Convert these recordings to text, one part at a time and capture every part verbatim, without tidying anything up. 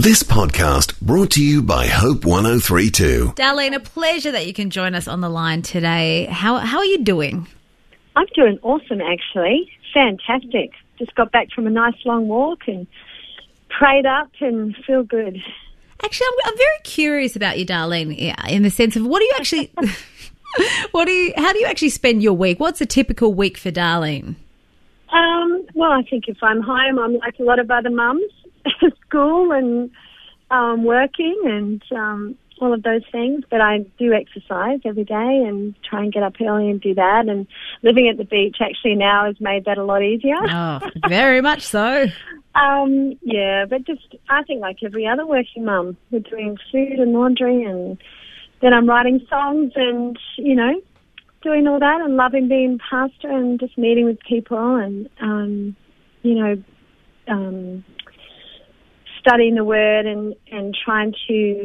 This podcast brought to you by Hope one oh three point two. Darlene, a pleasure that you can join us on the line today. How how are you doing? I'm doing awesome, actually. Fantastic. Just got back from a nice long walk and prayed up and feel good. Actually, I'm, I'm very curious about you, Darlene, in the sense of what do you actually, what do you, how do you actually spend your week? What's a typical week for Darlene? Um, well, I think if I'm home, I'm like a lot of other mums, school and um, working and um, all of those things. But I do exercise every day and try and get up early and do that. And living at the beach actually now has made that a lot easier. Oh, very much so. Um, yeah, but just I think like every other working mum, we're doing food and laundry, and then I'm writing songs and, you know, doing all that and loving being pastor and just meeting with people and, um, you know, um, studying the Word and, and trying to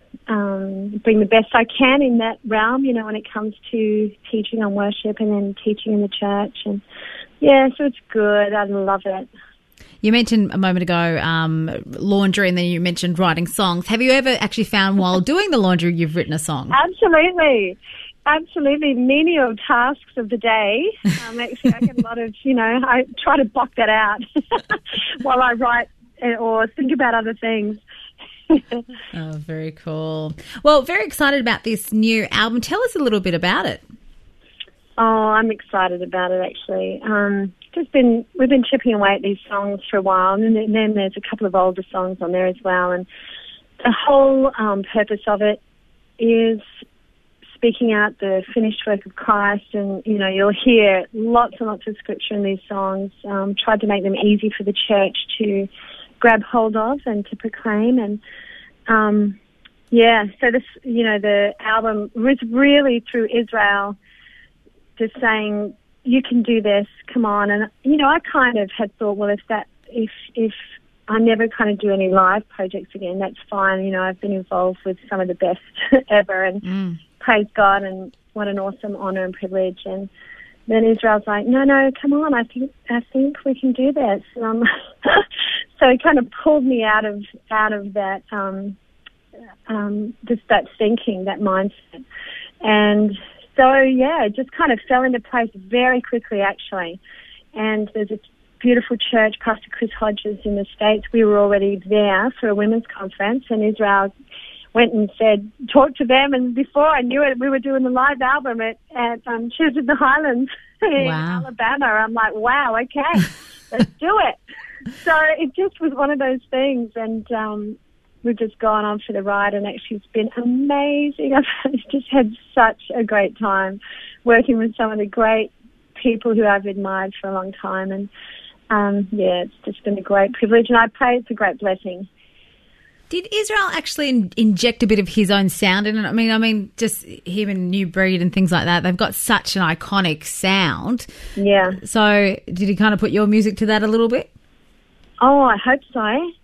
um, bring the best I can in that realm, you know, when it comes to teaching on worship and then teaching in the church. And, yeah, so it's good. I love it. You mentioned a moment ago um, laundry, and then you mentioned writing songs. Have you ever actually found while doing the laundry you've written a song? Absolutely. Absolutely. Menial tasks of the day. Um, actually, I get a lot of, you know, I try to block that out while I write or think about other things. Oh, very cool. Well, very excited about this new album. Tell us a little bit about it. Oh, I'm excited about it, actually. Um, just been we've been chipping away at these songs for a while, and then, and then there's a couple of older songs on there as well. And the whole um, purpose of it is speaking out the finished work of Christ. And you know, you'll hear lots and lots of scripture in these songs. Um, tried to make them easy for the church to grab hold of and to proclaim. And um, yeah, so this, you know, the album was really through Israel, just saying, you can do this, come on. And, you know, I kind of had thought, well, if that, if, if I never kind of do any live projects again, that's fine. You know, I've been involved with some of the best ever, and mm. praise God, and what an awesome honour and privilege. And then Israel's like, no, no, come on, I think, I think we can do this. Um, so it kind of pulled me out of, out of that, um, um, just that thinking, that mindset. And so, yeah, it just kind of fell into place very quickly, actually. And there's a beautiful church, Pastor Chris Hodges in the States. We were already there for a women's conference, and Israel went and said, talk to them. And before I knew it, we were doing the live album at, at um, Church of the Highlands in wow. Alabama. I'm like, wow, okay, let's do it. So it just was one of those things. And um we've just gone on for the ride, and actually it's been amazing. I've just had such a great time working with some of the great people who I've admired for a long time. And, um, yeah, it's just been a great privilege, and I pray it's a great blessing. Did Israel actually in- inject a bit of his own sound in it? I mean, I mean, just him and New Breed and things like that, they've got such an iconic sound. Yeah. So did he kind of put your music to that a little bit? Oh, I hope so.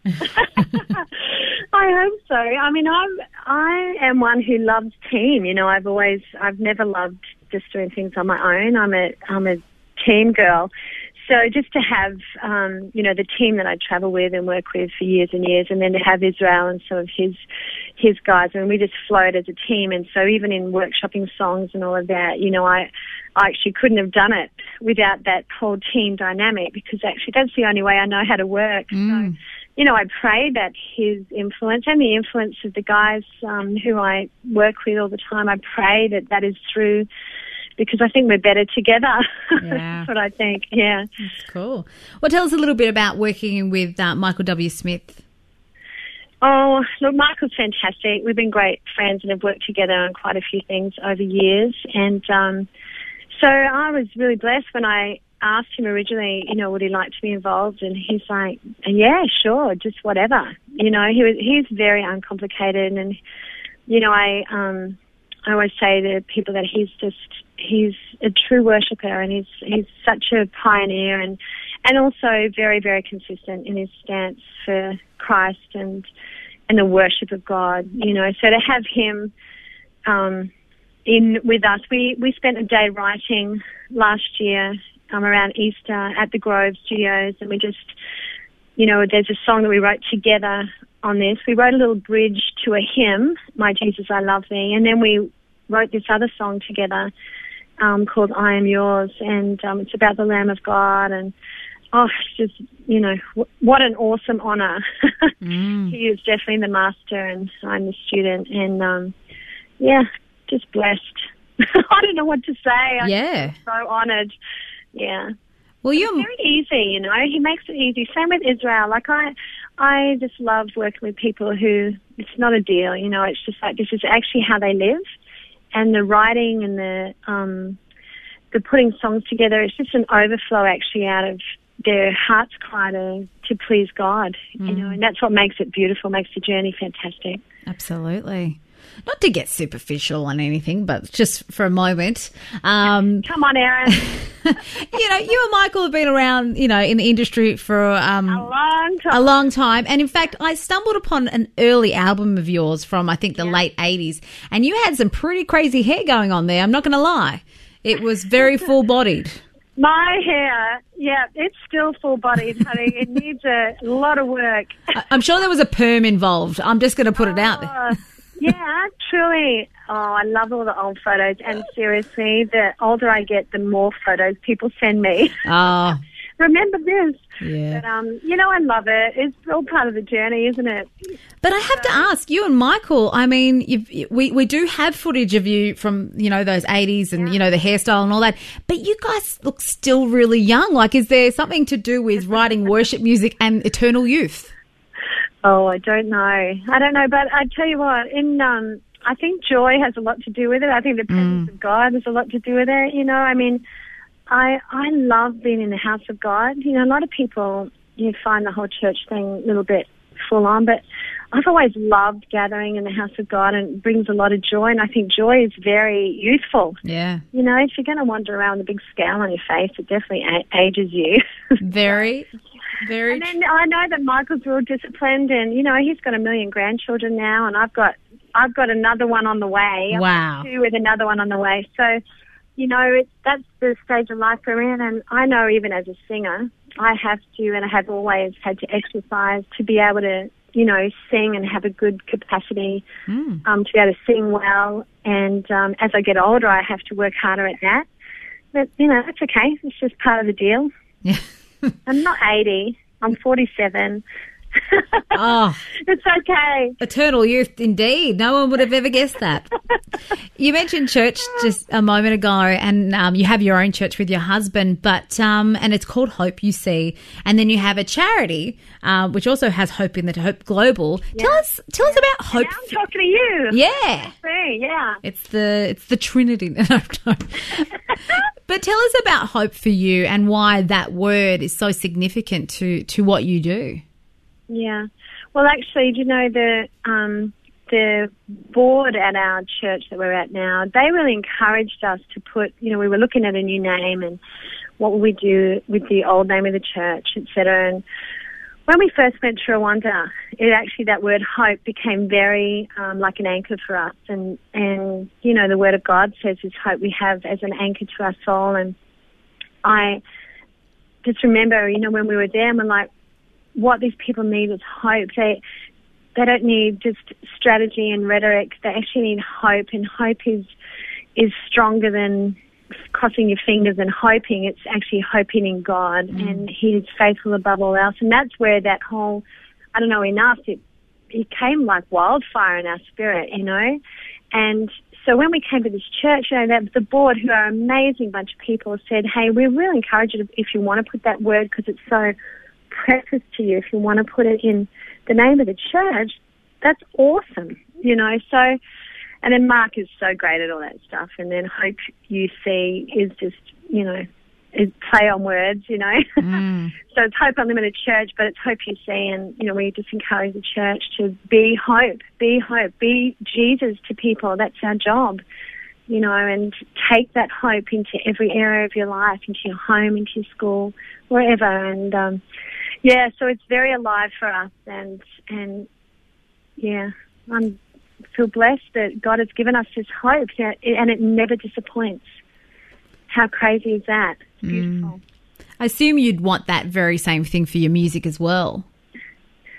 I hope so. I mean, I'm I am one who loves team. You know, I've always I've never loved just doing things on my own. I'm a I'm a team girl. So just to have um, you know, the team that I travel with and work with for years and years, and then to have Israel and some of his his guys, and we just flowed as a team. And so even in workshopping songs and all of that, you know, I I actually couldn't have done it without that whole team dynamic, because actually that's the only way I know how to work. Mm. So, you know, I pray that his influence and the influence of the guys um, who I work with all the time, I pray that that is through, because I think we're better together. Yeah. That's what I think, yeah. That's cool. Well, tell us a little bit about working with uh, Michael W. Smith. Oh, look, Michael's fantastic. We've been great friends and have worked together on quite a few things over years. And um, so I was really blessed when I asked him originally, you know, would he like to be involved? And he's like, yeah, sure, just whatever. You know, he was, he's very uncomplicated. And, you know, I um, I always say to people that he's just, he's a true worshipper, and he's he's such a pioneer, and, and also very, very consistent in his stance for Christ and and the worship of God, you know. So to have him um, in with us, we, we spent a day writing last year um, around Easter at the Grove Studios, and we just, you know, there's a song that we wrote together on this. We wrote a little bridge to a hymn, My Jesus, I Love Thee, and then we wrote this other song together um, called I Am Yours, and um, it's about the Lamb of God, and oh, it's just, you know, w- what an awesome honour. mm. He is definitely the master and I'm the student, and um, yeah, just blessed. I don't know what to say. Yeah. I'm so honoured. Yeah. Well, you're it's very easy, you know. He makes it easy. Same with Israel. Like I, I just love working with people who it's not a deal, you know. It's just like this is actually how they live, and the writing and the um, the putting songs together. It's just an overflow actually out of their heart's cry to, to please God, mm. you know, and that's what makes it beautiful, makes the journey fantastic. Absolutely. Not to get superficial on anything, but just for a moment. Um, Come on, Erin. you know, you and Michael have been around, you know, in the industry for um, a long time. A long time. And in fact, I stumbled upon an early album of yours from, I think, the yeah. late eighties, and you had some pretty crazy hair going on there. I'm not going to lie. It was very full-bodied. My hair, yeah, it's still full-bodied, honey. It needs a lot of work. I'm sure there was a perm involved. I'm just going to put oh, it out there. Yeah, truly. Oh, I love all the old photos. And seriously, the older I get, the more photos people send me. Oh. Remember this. Yeah. But, um, you know, I love it. It's all part of the journey, isn't it? But I have to ask, you and Michael, I mean, you've, we, we do have footage of you from, you know, those eighties and, yeah. you know, the hairstyle and all that. But you guys look still really young. Like, is there something to do with writing worship music and eternal youth? Oh, I don't know. I don't know. But I tell you what, in um, I think joy has a lot to do with it. I think the presence mm. of God has a lot to do with it. You know, I mean, I I love being in the house of God. You know, a lot of people, you find the whole church thing a little bit full on, but I've always loved gathering in the house of God, and it brings a lot of joy, and I think joy is very youthful. Yeah. You know, if you're going to wander around with a big scale on your face, it definitely a- ages you. Very, very. And then I know that Michael's real disciplined, and, you know, he's got a million grandchildren now, and I've got I've got another one on the way. Wow. I've got two with another one on the way. So, you know, it, that's the stage of life we're in, and I know even as a singer, I have to, and I have always had to exercise to be able to, you know, sing and have a good capacity mm. um, to be able to sing well. And um, as I get older, I have to work harder at that. But, you know, that's okay. It's just part of the deal. Yeah. I'm not eighty. I'm forty-seven. Oh, it's okay. Eternal youth, indeed. No one would have ever guessed that. You mentioned church just a moment ago, and um, you have your own church with your husband, but um, and it's called Hope, you see, and then you have a charity uh, which also has Hope in it, Hope Global. Yeah. Tell us, tell yeah. us about Hope. Now I'm talking to you. Yeah, see, yeah. It's the it's the Trinity. But tell us about Hope for you and why that word is so significant to to what you do. Yeah. Well, actually, do you know, the um, the board at our church that we're at now, they really encouraged us to put, you know, we were looking at a new name and what would we do with the old name of the church, et cetera. And when we first went to Rwanda, it actually, that word hope became very um, like an anchor for us. And, and, you know, the word of God says it's hope we have as an anchor to our soul. And I just remember, you know, when we were there, and we're like, what these people need is hope. They they don't need just strategy and rhetoric. They actually need hope, and hope is is stronger than crossing your fingers and hoping. It's actually hoping in God, mm. and He is faithful above all else. And that's where that whole, I don't know, in us, it, it came like wildfire in our spirit, you know. And so when we came to this church, you know, that the board, who are an amazing bunch of people, said, hey, we really encourage you to, if you want to put that word, because it's so precious to you, if you want to put it in the name of the church, that's awesome, you know. So, and then Mark is so great at all that stuff, and then Hope You See is just, you know, is play on words, you know. Mm. So it's Hope Unlimited Church, but it's Hope You See, and, you know, we just encourage the church to be hope, be hope, be Jesus to people. That's our job, you know, and take that hope into every area of your life, into your home, into your school, wherever. And, um, yeah, so it's very alive for us, and, and yeah, I feel blessed that God has given us this hope, and it never disappoints. How crazy is that? It's beautiful. Mm. I assume you'd want that very same thing for your music as well.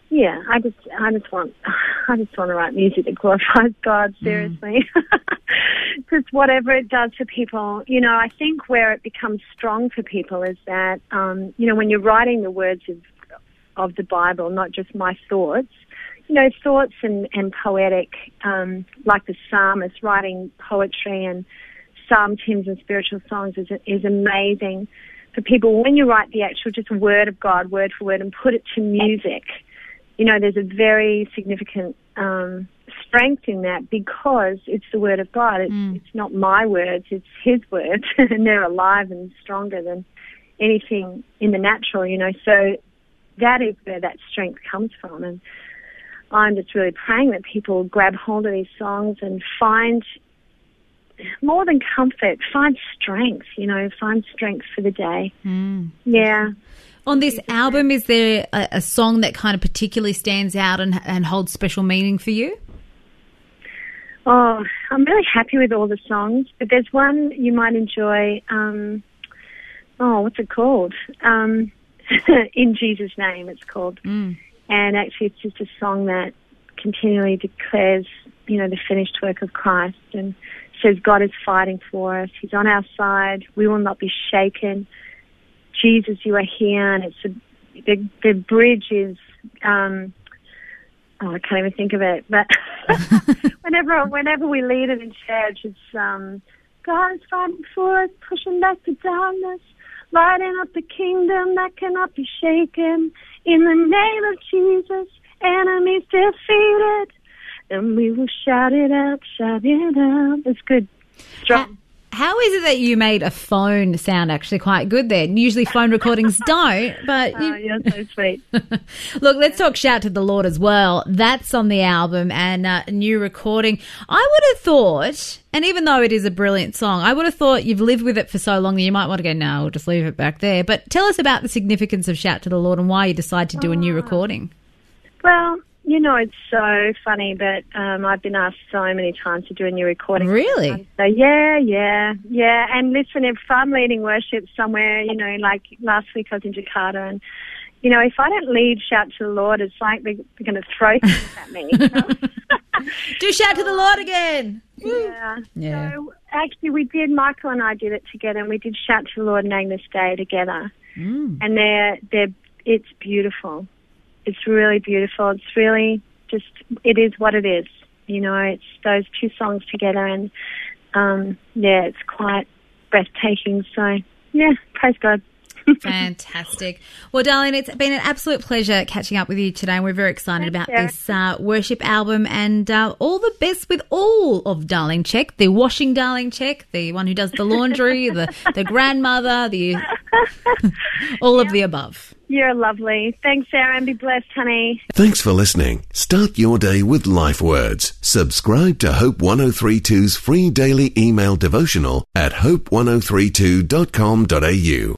yeah, I just, I just want, I just want to write music that glorifies God. Seriously, just mm. whatever it does for people. You know, I think where it becomes strong for people is that, um, you know, when you're writing the words of of the Bible, not just my thoughts. You know, thoughts and and poetic, um, like the psalmist writing poetry and psalms, hymns, and spiritual songs is is amazing for people. When you write the actual just word of God, word for word, and put it to music. You know, there's a very significant um, strength in that because it's the word of God. It's, mm. it's not my words, it's His words, and they're alive and stronger than anything in the natural, you know. So that is where that strength comes from. And I'm just really praying that people grab hold of these songs and find more than comfort, find strength, you know, find strength for the day. Mm. Yeah. On this album, is there a, a song that kind of particularly stands out and, and holds special meaning for you? Oh, I'm really happy with all the songs, but there's one you might enjoy. Um, oh, what's it called? Um, In Jesus' Name, it's called. Mm. And actually, it's just a song that continually declares, you know, the finished work of Christ and says God is fighting for us. He's on our side. We will not be shaken. Jesus, you are here. And it's a, the, the bridge is, um, oh, I can't even think of it. But whenever whenever we lead it in church, it's um, God is fighting for us, pushing back the darkness, lighting up the kingdom that cannot be shaken. In the name of Jesus, enemies defeated, and we will shout it out, shout it out. It's good. Strong. How is it that you made a phone sound actually quite good there? Usually phone recordings don't, but... You... Oh, you're so sweet. Look, let's talk Shout to the Lord as well. That's on the album and uh, a new recording. I would have thought, and even though it is a brilliant song, I would have thought you've lived with it for so long that you might want to go, no, we'll just leave it back there. But tell us about the significance of Shout to the Lord and why you decided to do a new recording. Well... You know, it's so funny, but um, I've been asked so many times to do a new recording. Really? So, yeah, yeah, yeah. And listen, if I'm leading worship somewhere, you know, like last week I was in Jakarta, and, you know, if I don't lead Shout to the Lord, it's like they're, they're going to throw things at me. You know? Do Shout to the Lord again. Yeah. yeah. So, actually, we did, Michael and I did it together, and we did Shout to the Lord and Agnes Day together. Mm. And they're, they're, it's beautiful. It's really beautiful. It's really just, it is what it is. You know, it's those two songs together and, um, yeah, it's quite breathtaking. So, yeah, praise God. Fantastic. Well, darling, it's been an absolute pleasure catching up with you today. And we're very excited Thanks, about Sarah. this uh, worship album and uh, all the best with all of Darling Check, the washing Darling Check, the one who does the laundry, the, the grandmother, the all yep. of the above. You're lovely. Thanks, Sarah, and be blessed, honey. Thanks for listening. Start your day with Life Words. Subscribe to Hope ten thirty-two's free daily email devotional at hope ten thirty-two dot com dot a u.